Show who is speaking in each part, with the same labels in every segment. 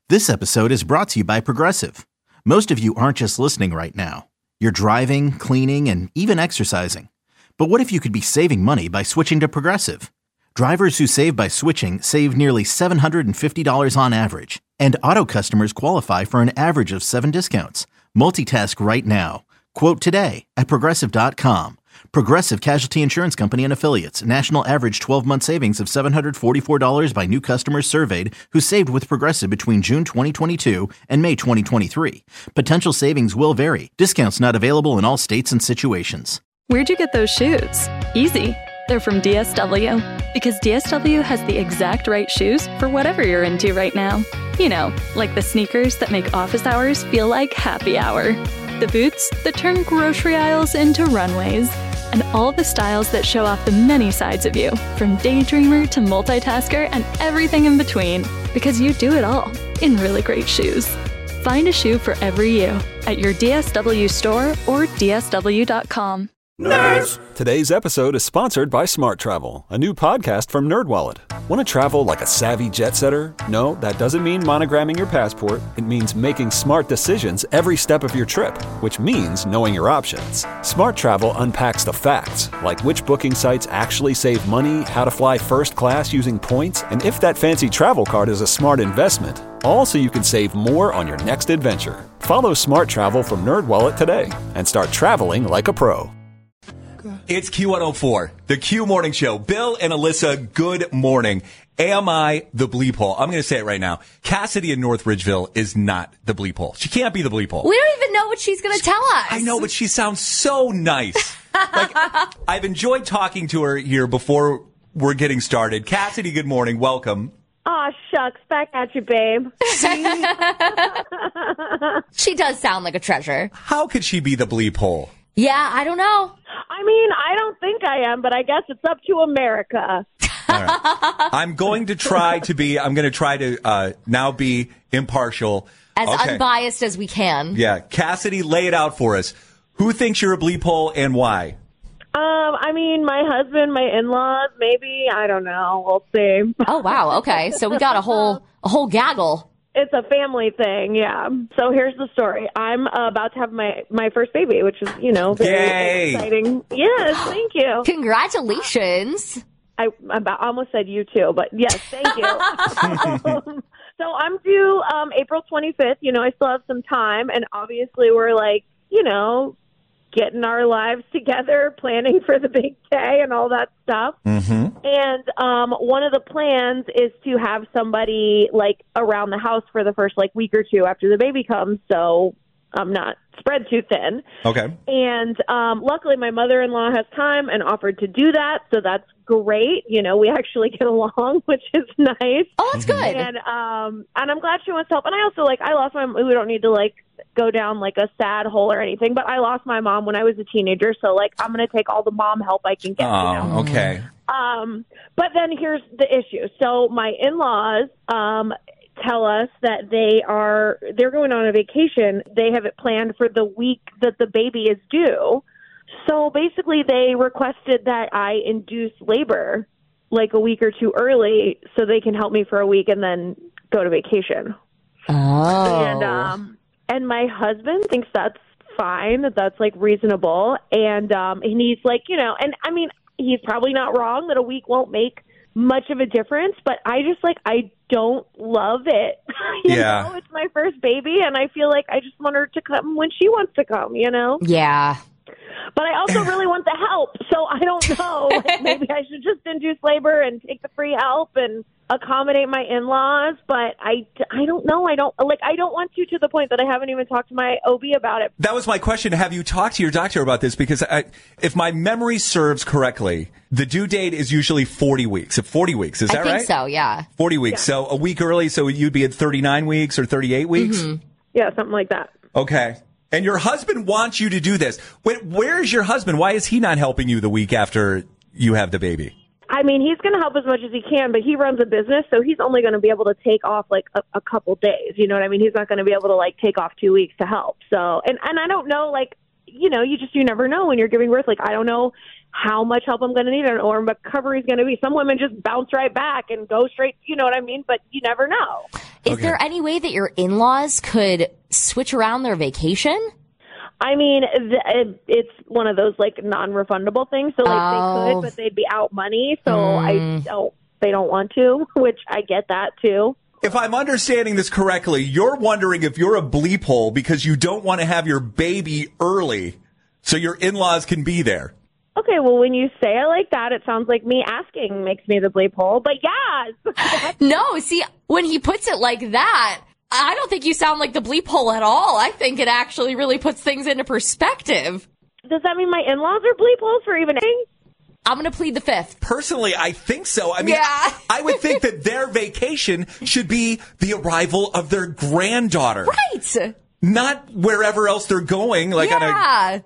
Speaker 1: This episode is brought to you by Progressive. Most of you aren't just listening right now. You're driving, cleaning, and even exercising. But what if you could be saving money by switching to Progressive? Drivers who save by switching save nearly $750 on average. And auto customers qualify for an average of 7 discounts. Multitask right now. Quote today at Progressive.com. Progressive Casualty Insurance Company and Affiliates. National average 12-month savings of $744 by new customers surveyed who saved with Progressive between June 2022 and May 2023. Potential savings will vary. Discounts not available in all states and situations.
Speaker 2: Where'd you get those shoes? Easy. They're from DSW. Because DSW has the exact right shoes for whatever you're into right now. You know, like the sneakers that make office hours feel like happy hour. The boots that turn grocery aisles into runways. And all the styles that show off the many sides of you, from daydreamer to multitasker and everything in between. Because you do it all in really great shoes. Find a shoe for every you at your DSW store or DSW.com.
Speaker 3: Nerds! Today's episode is sponsored by Smart Travel, a new podcast from NerdWallet. Want to travel like a savvy jet setter? No, that doesn't mean monogramming your passport. It means making smart decisions every step of your trip, which means knowing your options. Smart Travel unpacks the facts, like which booking sites actually save money, how to fly first class using points, and if that fancy travel card is a smart investment. All so you can save more on your next adventure. Follow Smart Travel from NerdWallet today and start traveling like a pro.
Speaker 4: It's Q104, the Q Morning Show. Bill and Alyssa, good morning. Am I the bleep hole? I'm going to say it right now. Cassidy in North Ridgeville is not the bleep hole. She can't be the bleep hole.
Speaker 5: We don't even know what she's going to tell us.
Speaker 4: I know, but she sounds so nice. Like, I've enjoyed talking to her here before we're getting started. Cassidy, good morning. Welcome.
Speaker 6: Aw, shucks. Back at you, babe.
Speaker 5: She does sound like a treasure.
Speaker 4: How could she be the bleep hole?
Speaker 5: Yeah, I don't know.
Speaker 6: I mean, I don't think I am, but I guess it's up to America.
Speaker 4: All right. I'm going to try to now be impartial.
Speaker 5: As unbiased as we can.
Speaker 4: Yeah. Cassidy, lay it out for us. Who thinks you're a bleep hole and why?
Speaker 6: I mean, my husband, my in-laws, maybe. I don't know. We'll see.
Speaker 5: Oh, wow. Okay. So we got a whole gaggle.
Speaker 6: It's a family thing, yeah. So here's the story. I'm about to have my first baby, which is, very exciting. Yes, thank you.
Speaker 5: Congratulations.
Speaker 6: I almost said you too, but yes, thank you. So I'm due April 25th. I still have some time, and obviously we're getting our lives together, planning for the big day and all that stuff. Mm-hmm. And one of the plans is to have somebody around the house for the first week or two after the baby comes, so I'm not spread too thin.
Speaker 4: Okay.
Speaker 6: And luckily my mother-in-law has time and offered to do that, so that's great. We actually get along, which is nice.
Speaker 5: Oh, that's good.
Speaker 6: And I'm glad she wants to help. And I also I lost my. We don't need to go down a sad hole or anything, but I lost my mom when I was a teenager, so I'm going to take all the mom help I can get.
Speaker 4: Oh, okay.
Speaker 6: But then here's the issue. So my in-laws tell us that they're going on a vacation. They have it planned for the week that the baby is due. So basically they requested that I induce labor a week or two early so they can help me for a week and then go to vacation.
Speaker 5: Oh.
Speaker 6: And my husband thinks that's fine, that's reasonable. And he's and I mean, he's probably not wrong that a week won't make much of a difference, but I just I don't love it. you know, it's my first baby, and I feel I just want her to come when she wants to come,
Speaker 5: Yeah.
Speaker 6: But I also really want the help, so I don't know. Maybe I should just induce labor and take the free help and accommodate my in-laws, but I don't know. I don't want to the point that I haven't even talked to my OB about it.
Speaker 4: That was my question. Have you talked to your doctor about this? Because if my memory serves correctly, the due date is usually 40 weeks. 40 weeks, is that right?
Speaker 5: I think so, yeah.
Speaker 4: 40 weeks. Yeah. So a week early, so you'd be at 39 weeks or 38 weeks?
Speaker 5: Mm-hmm.
Speaker 6: Yeah, something like that.
Speaker 4: Okay. And your husband wants you to do this. Where is your husband? Why is he not helping you the week after you have the baby?
Speaker 6: I mean, he's going to help as much as he can, but he runs a business, so he's only going to be able to take off a couple days. You know what I mean? He's not going to be able to take off 2 weeks to help. So, and I don't know, you never know when you're giving birth. I don't know how much help I'm going to need or what recovery is going to be. Some women just bounce right back and go straight, you know what I mean? But you never know.
Speaker 5: Is there any way that your in-laws could switch around their vacation?
Speaker 6: I mean, it's one of those like non-refundable things. So like they could, but they'd be out money. So they don't want to, which I get that too.
Speaker 4: If I'm understanding this correctly, you're wondering if you're a bleep hole because you don't want to have your baby early so your in-laws can be there.
Speaker 6: Okay, well, when you say it like that, it sounds like me asking makes me the bleep hole. But yes.
Speaker 5: No, see, when he puts it like that, I don't think you sound like the bleep hole at all. I think it actually really puts things into perspective.
Speaker 6: Does that mean my in-laws are bleep holes for even saying?
Speaker 5: I'm going to plead the fifth.
Speaker 4: Personally, I think so. I mean,
Speaker 5: yeah.
Speaker 4: I would think that their vacation should be the arrival of their granddaughter.
Speaker 5: Right.
Speaker 4: Not wherever else they're going, like on a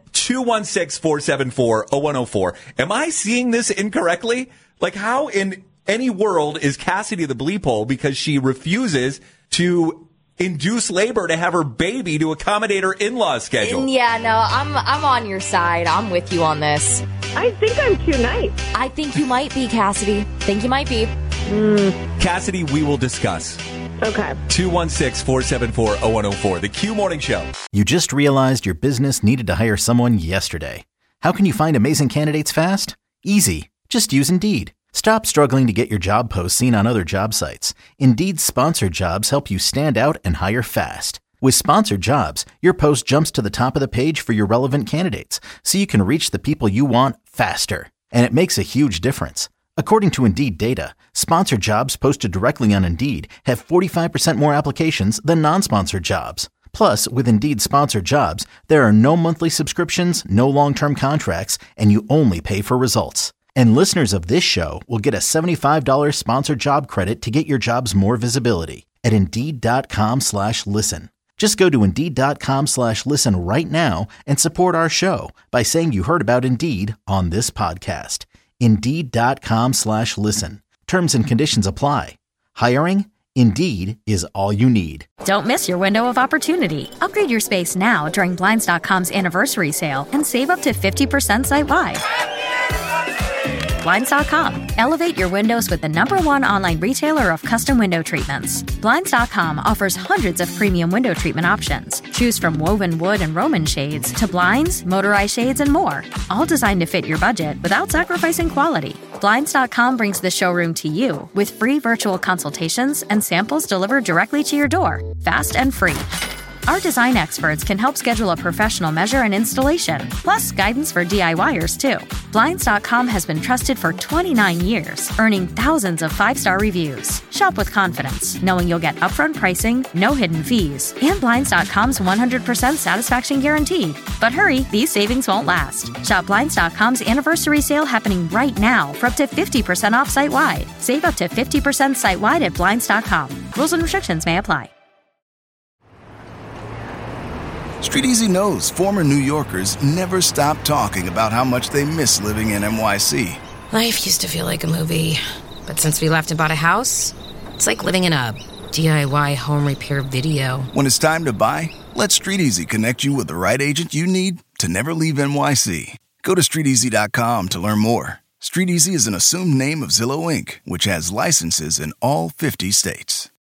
Speaker 4: 216-474-0104. Am I seeing this incorrectly? Like, how in any world is Cassidy the bleep hole because she refuses to induce labor to have her baby to accommodate her in-laws schedule?
Speaker 5: Yeah, no, I'm on your side. I'm with you on this.
Speaker 6: I think I'm too nice.
Speaker 5: I think you might be, Cassidy. Think you might be.
Speaker 4: Cassidy, we will discuss.
Speaker 6: Okay.
Speaker 4: 216-474-0104, the Q Morning Show.
Speaker 1: You just realized your business needed to hire someone yesterday. How can you find amazing candidates fast? Easy. Just use Indeed. Stop struggling to get your job posts seen on other job sites. Indeed's sponsored jobs help you stand out and hire fast. With sponsored jobs, your post jumps to the top of the page for your relevant candidates, so you can reach the people you want faster. And it makes a huge difference. According to Indeed data, sponsored jobs posted directly on Indeed have 45% more applications than non-sponsored jobs. Plus, with Indeed sponsored jobs, there are no monthly subscriptions, no long-term contracts, and you only pay for results. And listeners of this show will get a $75 sponsored job credit to get your jobs more visibility at Indeed.com/listen. Just go to Indeed.com/listen right now and support our show by saying you heard about Indeed on this podcast. Indeed.com/listen. Terms and conditions apply. Hiring? Indeed is all you need.
Speaker 7: Don't miss your window of opportunity. Upgrade your space now during Blinds.com's anniversary sale and save up to 50% site-wide. Blinds.com. Elevate your windows with the #1 online retailer of custom window treatments. Blinds.com offers hundreds of premium window treatment options. Choose from woven wood and Roman shades to blinds, motorized shades, and more. All designed to fit your budget without sacrificing quality. Blinds.com brings the showroom to you with free virtual consultations and samples delivered directly to your door, fast and free. Our design experts can help schedule a professional measure and installation, plus guidance for DIYers, too. Blinds.com has been trusted for 29 years, earning thousands of 5-star reviews. Shop with confidence, knowing you'll get upfront pricing, no hidden fees, and Blinds.com's 100% satisfaction guarantee. But hurry, these savings won't last. Shop Blinds.com's anniversary sale happening right now for up to 50% off site-wide. Save up to 50% site-wide at Blinds.com. Rules and restrictions may apply.
Speaker 8: Street Easy knows former New Yorkers never stop talking about how much they miss living in NYC.
Speaker 9: Life used to feel like a movie, but since we left and bought a house, it's like living in a DIY home repair video.
Speaker 8: When it's time to buy, let Street Easy connect you with the right agent you need to never leave NYC. Go to StreetEasy.com to learn more. Street Easy is an assumed name of Zillow Inc., which has licenses in all 50 states.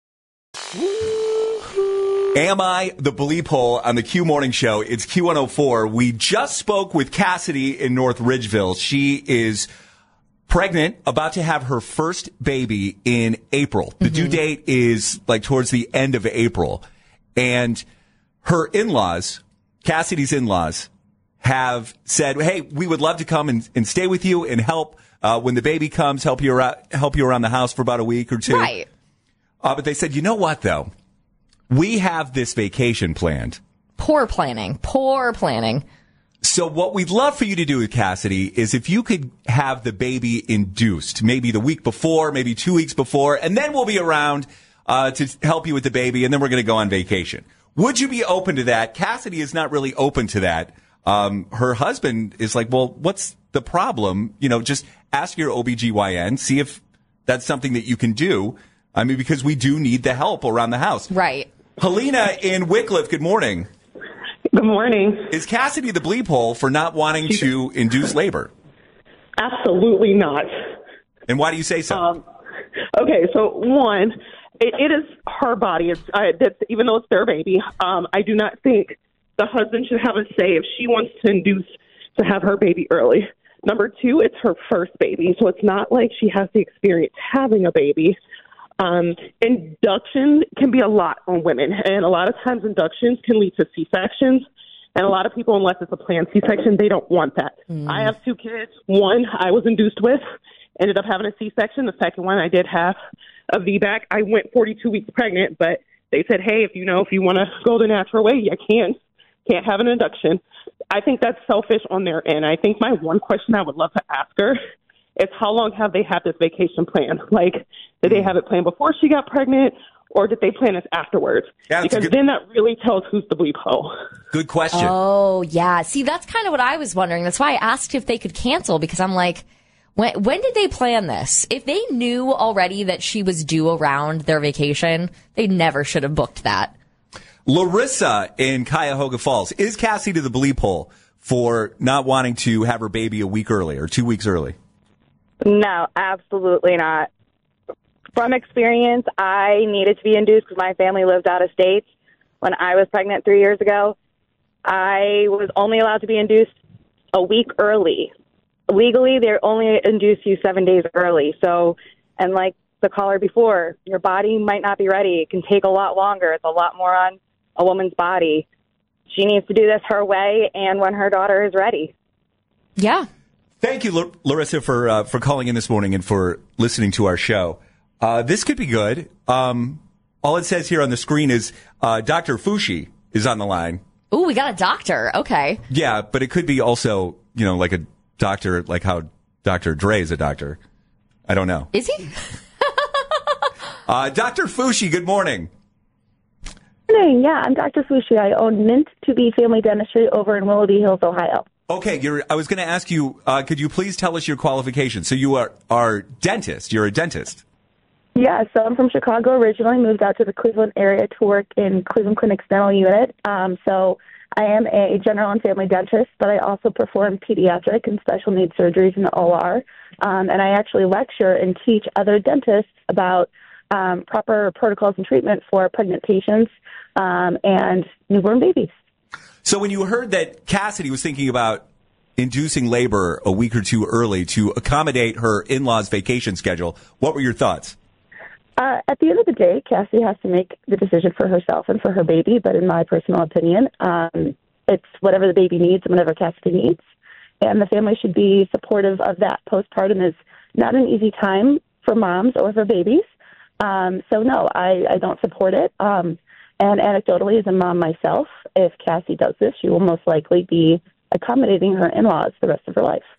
Speaker 4: Am I the bleep hole on the Q Morning Show? It's Q104. We just spoke with Cassidy in North Ridgeville. She is pregnant, about to have her first baby in April. The due date is like towards the end of April. And her in-laws, Cassidy's in-laws, have said, hey, we would love to come and stay with you and help when the baby comes, help you around the house for about a week or two.
Speaker 5: Right.
Speaker 4: But they said, you know what, though? We have this vacation planned.
Speaker 5: Poor planning.
Speaker 4: So what we'd love for you to do with Cassidy is if you could have the baby induced, maybe the week before, maybe 2 weeks before, and then we'll be around to help you with the baby, and then we're going to go on vacation. Would you be open to that? Cassidy is not really open to that. Her husband is like, well, what's the problem? You know, just ask your OBGYN, see if that's something that you can do. I mean, because we do need the help around the house.
Speaker 5: Right.
Speaker 4: Helena in Wickliffe, good morning.
Speaker 10: Good morning.
Speaker 4: Is Cassidy the bleep hole for not wanting to induce labor?
Speaker 10: Absolutely not.
Speaker 4: And why do you say so?
Speaker 10: Okay, so one, it is her body. That's even though it's their baby. I do not think the husband should have a say if she wants to induce to have her baby early. Number two, it's her first baby, so it's not like she has the experience having a baby. Induction can be a lot on women, and a lot of times inductions can lead to C-sections. And a lot of people, unless it's a planned C-section, they don't want that. I have 2 kids. One I was induced with, ended up having a C-section. The second one I did have a VBAC. I went 42 weeks pregnant, but they said, hey, if you want to go the natural way, you can't have an induction. I think that's selfish on their end. I think my one question I would love to ask her is how long have they had this vacation planned? Like, did they have it planned before she got pregnant, or did they plan this afterwards? Yeah, because then that really tells who's the bleep hoe.
Speaker 4: Good question.
Speaker 5: Oh, yeah. See, that's kind of what I was wondering. That's why I asked if they could cancel, because I'm like, when did they plan this? If they knew already that she was due around their vacation, they never should have booked that.
Speaker 4: Larissa in Cuyahoga Falls. Is Cassie to the bleep hole for not wanting to have her baby a week early or 2 weeks early?
Speaker 11: No, absolutely not. From experience, I needed to be induced because my family lived out of state. When I was pregnant 3 years ago, I was only allowed to be induced a week early. Legally, they only induce you 7 days early. So, and like the caller before, your body might not be ready. It can take a lot longer. It's a lot more on a woman's body. She needs to do this her way and when her daughter is ready.
Speaker 5: Yeah.
Speaker 4: Thank you, Larissa, for calling in this morning and for listening to our show. This could be good. All it says here on the screen is Dr. Fushi is on the line.
Speaker 5: Ooh, we got a doctor. Okay.
Speaker 4: Yeah, but it could be also, like a doctor, like how Dr. Dre is a doctor. I don't know.
Speaker 5: Is he?
Speaker 4: Dr. Fushi, good morning.
Speaker 12: Good morning. Yeah, I'm Dr. Fushi. I own Mint to Be Family Dentistry over in Willoughby Hills, Ohio.
Speaker 4: Okay, I was going to ask you, could you please tell us your qualifications? So you are dentist. You're a dentist.
Speaker 12: Yeah, so I'm from Chicago originally, moved out to the Cleveland area to work in Cleveland Clinic's dental unit. So I am a general and family dentist, but I also perform pediatric and special needs surgeries in the OR. And I actually lecture and teach other dentists about proper protocols and treatment for pregnant patients and newborn babies.
Speaker 4: So when you heard that Cassidy was thinking about inducing labor a week or two early to accommodate her in-laws' vacation schedule, what were your thoughts?
Speaker 12: At the end of the day, Cassie has to make the decision for herself and for her baby, but in my personal opinion, it's whatever the baby needs and whatever Cassidy needs. And the family should be supportive of that. Postpartum is not an easy time for moms or for babies. So, no, I don't support it. And anecdotally, as a mom myself, if Cassie does this, she will most likely be accommodating her in-laws the rest of her life.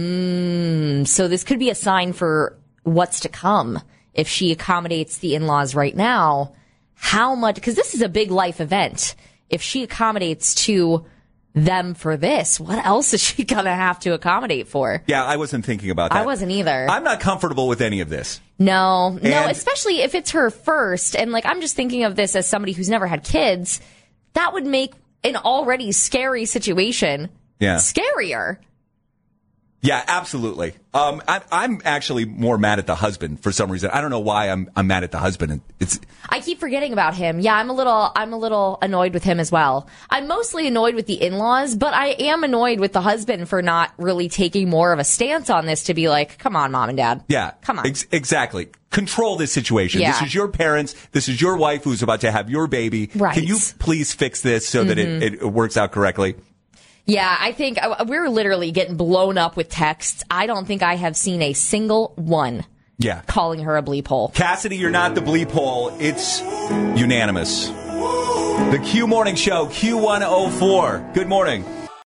Speaker 5: So this could be a sign for what's to come. If she accommodates the in-laws right now, how much, because this is a big life event. If she accommodates to them for this, what else is she going to have to accommodate for?
Speaker 4: Yeah, I wasn't thinking about that.
Speaker 5: I wasn't either.
Speaker 4: I'm not comfortable with any of this.
Speaker 5: No, especially if it's her first. And I'm just thinking of this as somebody who's never had kids. That would make an already scary situation scarier.
Speaker 4: Yeah, absolutely. I'm actually more mad at the husband for some reason. I don't know why I'm mad at the husband.
Speaker 5: I keep forgetting about him. Yeah, I'm a little annoyed with him as well. I'm mostly annoyed with the in-laws, but I am annoyed with the husband for not really taking more of a stance on this to be like, come on, mom and dad.
Speaker 4: Yeah.
Speaker 5: Come on.
Speaker 4: Exactly. Control this situation.
Speaker 5: Yeah.
Speaker 4: This is your parents. This is your wife who's about to have your baby.
Speaker 5: Right.
Speaker 4: Can you please fix this so that it works out correctly?
Speaker 5: Yeah, I think we're literally getting blown up with texts. I don't think I have seen a single one calling her a bleep hole.
Speaker 4: Cassidy, you're not the bleep hole. It's unanimous. The Q Morning Show, Q104. Good morning.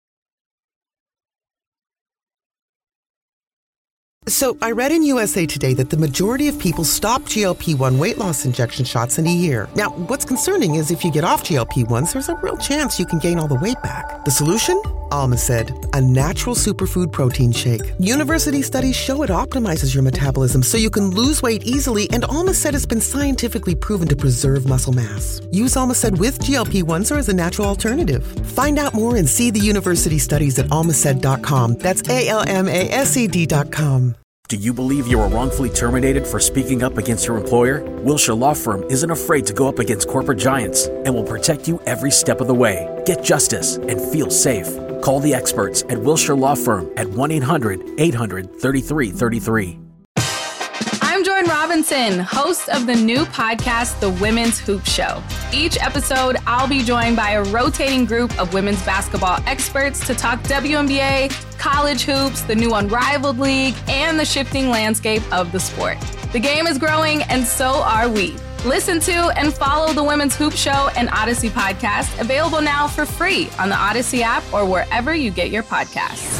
Speaker 13: So I read in USA Today that the majority of people stop GLP-1 weight loss injection shots in a year. Now, what's concerning is if you get off GLP-1s, there's a real chance you can gain all the weight back. The solution? Alma said, a natural superfood protein shake. University studies show it optimizes your metabolism so you can lose weight easily, and Alma said it's been scientifically proven to preserve muscle mass. Use Alma said with GLP-1s or as a natural alternative. Find out more and see the university studies at almaced.com. That's ALMASED.com.
Speaker 14: Do you believe you were wrongfully terminated for speaking up against your employer? Wilshire Law Firm isn't afraid to go up against corporate giants and will protect you every step of the way. Get justice and feel safe. Call the experts at Wilshire Law Firm at 1-800-800-3333.
Speaker 15: I'm Jordan Robinson, host of the new podcast, The Women's Hoop Show. Each episode, I'll be joined by a rotating group of women's basketball experts to talk WNBA, college hoops, the new Unrivaled League, and the shifting landscape of the sport. The game is growing, and so are we. Listen to and follow the Women's Hoop Show and Odyssey podcast, available now for free on the Odyssey app or wherever you get your podcasts.